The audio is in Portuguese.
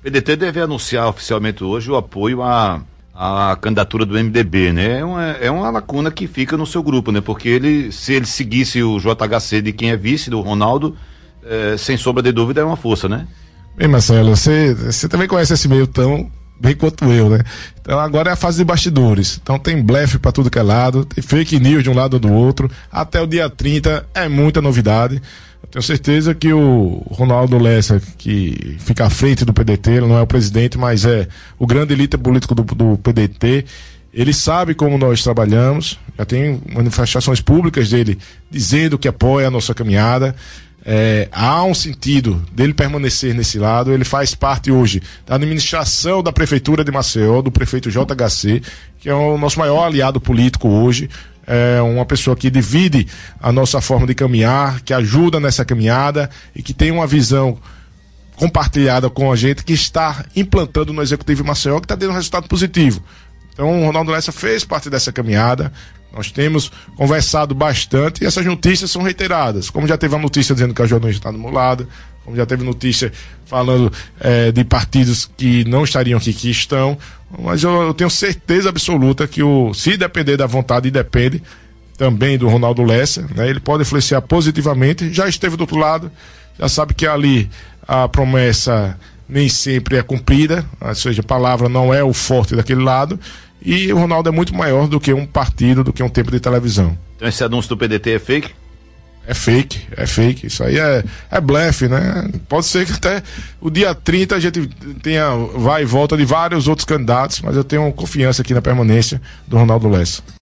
PDT deve anunciar oficialmente hoje o apoio à candidatura do MDB, né? É uma lacuna que fica no seu grupo, né? Porque se ele seguisse o JHC de quem é vice do Ronaldo, sem sombra de dúvida é uma força, né? Bem, Marcelo, você também conhece esse meio tão bem quanto eu, né? Então agora é a fase de bastidores. Então tem blefe pra tudo que é lado, tem fake news de um lado ou do outro. Até o dia 30 é muita novidade. Eu tenho certeza que o Ronaldo Lessa, que fica à frente do PDT, ele não é o presidente, mas é o grande elite político do PDT. Ele sabe como nós trabalhamos, já tem manifestações públicas dele dizendo que apoia a nossa caminhada. Há um sentido dele permanecer nesse lado. Ele faz parte hoje da administração da Prefeitura de Maceió, do prefeito JHC, que é o nosso maior aliado político hoje. É uma pessoa que divide a nossa forma de caminhar, que ajuda nessa caminhada e que tem uma visão compartilhada com a gente, que está implantando no Executivo Maceió, que está dando um resultado positivo. Então o Ronaldo Lessa fez parte dessa caminhada. Nós temos conversado bastante e essas notícias são reiteradas. Como já teve a notícia dizendo que a jornalista está do meu lado, como já teve notícia falando de partidos que não estariam aqui, que estão. Mas eu tenho certeza absoluta que se depender da vontade, e depende também do Ronaldo Lessa, né, ele pode influenciar positivamente. Já esteve do outro lado, já sabe que ali a promessa nem sempre é cumprida, ou seja, a palavra não é o forte daquele lado. E o Ronaldo é muito maior do que um partido, do que um tempo de televisão. Então esse anúncio do PDT é fake? É fake. Isso aí é blefe, né? Pode ser que até o dia 30 a gente tenha vai e volta de vários outros candidatos, mas eu tenho confiança aqui na permanência do Ronaldo Lessa.